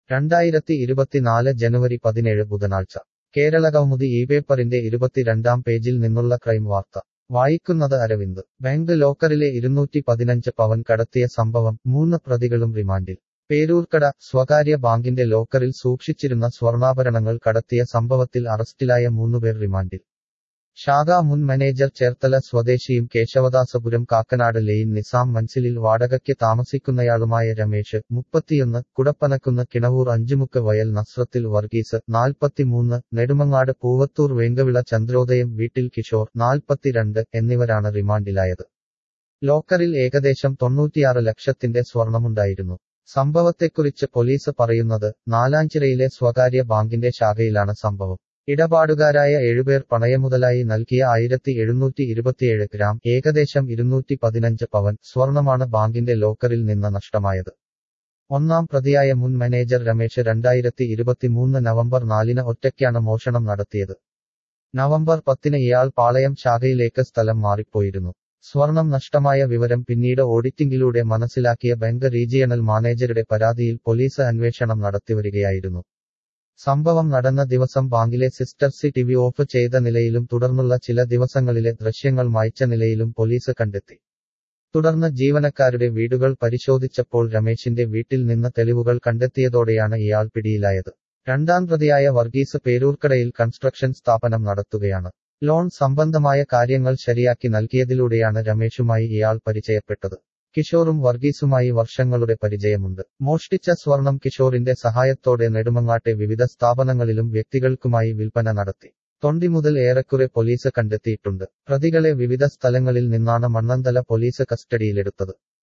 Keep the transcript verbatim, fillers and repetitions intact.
രണ്ടായിരത്തി ഇരുപത്തിനാല് ജനുവരി പതിനേഴ് ബുധനാഴ്ച കേരളകൗമുദി ഈ പേപ്പറിന്റെ ഇരുപത്തിരണ്ടാം പേജിൽ നിന്നുള്ള ക്രൈം വാർത്ത വായിക്കുന്നത് അരവിന്ദ്. ബാങ്ക് ലോക്കറിലെ ഇരുന്നൂറ്റി പതിനഞ്ച് പവൻ കടത്തിയ സംഭവം, മൂന്ന് പ്രതികളും റിമാൻഡിൽ. പേരൂർക്കട സ്വകാര്യ ബാങ്കിന്റെ ലോക്കറിൽ സൂക്ഷിച്ചിരുന്ന സ്വർണ്ണാഭരണങ്ങൾ കടത്തിയ സംഭവത്തിൽ അറസ്റ്റിലായ മൂന്നുപേർ റിമാൻഡിൽ. ശാഖാ മുൻ മാനേജർ ചേർത്തല സ്വദേശിയും കേശവദാസപുരം കാക്കനാട് ലെയിൻ നിസാം മൻസിലിൽ വാടകയ്ക്ക് താമസിക്കുന്നയാളുമായ രമേശ്, മുപ്പത്തിയൊന്ന്, കുടപ്പനക്കുന്ന് കിണവൂർ അഞ്ചുമുക്ക് വയൽ നസ്രത്തിൽ വർഗീസ്, നാൽപ്പത്തിമൂന്ന്, നെടുമങ്ങാട് പൂവത്തൂർ വേങ്കവിള ചന്ദ്രോദയം വീട്ടിൽ കിഷോർ, നാൽപ്പത്തിരണ്ട് എന്നിവരാണ് റിമാൻഡിലായത്. ലോക്കറിൽ ഏകദേശം തൊണ്ണൂറ്റിയാറ് ലക്ഷത്തിന്റെ സ്വർണമുണ്ടായിരുന്നു. സംഭവത്തെക്കുറിച്ച് പോലീസ് പറയുന്നത്, നാലാഞ്ചിറയിലെ സ്വകാര്യ ബാങ്കിന്റെ ശാഖയിലാണ് സംഭവം. ഇടപാടുകാരായ ഏഴുപേർ പണയമുതലായി നൽകിയ ആയിരത്തി എഴുന്നൂറ്റി ഇരുപത്തിയേഴ് ഗ്രാം, ഏകദേശം ഇരുന്നൂറ്റി പതിനഞ്ച് പവൻ സ്വർണമാണ് ബാങ്കിന്റെ ലോക്കറിൽ നിന്ന് നഷ്ടമായത്. ഒന്നാം പ്രതിയായ മുൻ മാനേജർ രമേശ് രണ്ടായിരത്തി ഇരുപത്തിമൂന്ന് നവംബർ നാലിന് ഒറ്റയ്ക്കാണ് മോഷണം നടത്തിയത്. നവംബർ പത്തിന് ഇയാൾ പാളയം ശാഖയിലേക്ക് സ്ഥലം മാറിപ്പോയിരുന്നു. സ്വർണം നഷ്ടമായ വിവരം പിന്നീട് ഓഡിറ്റിംഗിലൂടെ മനസ്സിലാക്കിയ ബാങ്ക് റീജിയണൽ മാനേജരുടെ പരാതിയിൽ പോലീസ് അന്വേഷണം നടത്തിവരികയായിരുന്നു. സംഭവം നടന്ന ദിവസം ബാങ്കിലെ സിസ്റ്റർ സി ടി വി ഓഫ് ചെയ്ത നിലയിലും തുടർന്നുള്ള ചില ദിവസങ്ങളിലെ ദൃശ്യങ്ങൾ മായ്ച്ച നിലയിലും പോലീസ് കണ്ടെത്തി. തുടർന്ന് ജീവനക്കാരുടെ വീടുകൾ പരിശോധിച്ചപ്പോൾ രമേശിന്റെ വീട്ടിൽ നിന്ന് തെളിവുകൾ കണ്ടെത്തിയതോടെയാണ് ഇയാൾ പിടിയിലായത്. രണ്ടാം പ്രതിയായ വർഗീസ് പേരൂർക്കടയിൽ കൺസ്ട്രക്ഷൻ സ്ഥാപനം നടത്തുകയാണ്. ലോൺ സംബന്ധമായ കാര്യങ്ങൾ ശരിയാക്കി നൽകിയതിലൂടെയാണ് രമേശുമായി ഇയാൾ പരിചയപ്പെട്ടത്. കിഷോറും വർഗീസുമായി വർഷങ്ങളുടെ പരിചയമുണ്ട്. മോഷ്ടിച്ച സ്വർണം കിഷോറിന്റെ സഹായത്തോടെ നെടുമങ്ങാട്ടെ വിവിധ സ്ഥാപനങ്ങളിലും വ്യക്തികൾക്കുമായി വിൽപ്പന നടത്തി. തൊണ്ടി മുതൽ ഏറെക്കുറെ പോലീസ് കണ്ടെത്തിയിട്ടുണ്ട്. പ്രതികളെ വിവിധ സ്ഥലങ്ങളിൽ നിന്നാണ് മണ്ണന്തല പോലീസ് കസ്റ്റഡിയിലെടുത്തത്.